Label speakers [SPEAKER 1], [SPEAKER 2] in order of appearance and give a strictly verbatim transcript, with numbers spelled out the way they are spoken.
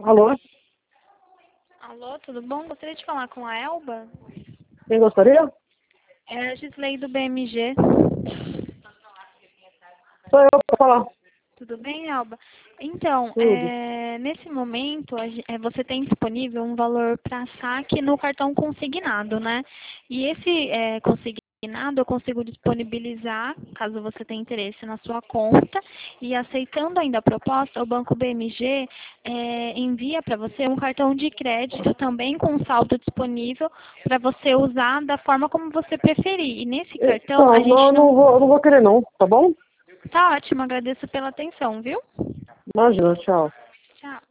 [SPEAKER 1] Alô?
[SPEAKER 2] Alô, tudo bom? Gostaria de falar com a Elba?
[SPEAKER 1] Quem gostaria?
[SPEAKER 2] É a Gisley do B M G.
[SPEAKER 1] Sou eu para falar.
[SPEAKER 2] Tudo bem, Elba? Então,
[SPEAKER 1] Tudo.
[SPEAKER 2] é, nesse momento, a gen- é, você tem disponível um valor para saque no cartão consignado, né? E esse é, consignado eu consigo disponibilizar, caso você tenha interesse, na sua conta. E aceitando ainda a proposta, o Banco B M G é, envia para você um cartão de crédito também com saldo disponível para você usar da forma como você preferir. E nesse cartão, a
[SPEAKER 1] Então, não,
[SPEAKER 2] gente
[SPEAKER 1] não
[SPEAKER 2] não...
[SPEAKER 1] vou, não vou querer não, tá bom?
[SPEAKER 2] Tá ótimo, agradeço pela atenção, viu?
[SPEAKER 1] Imagina, tchau.
[SPEAKER 2] Tchau.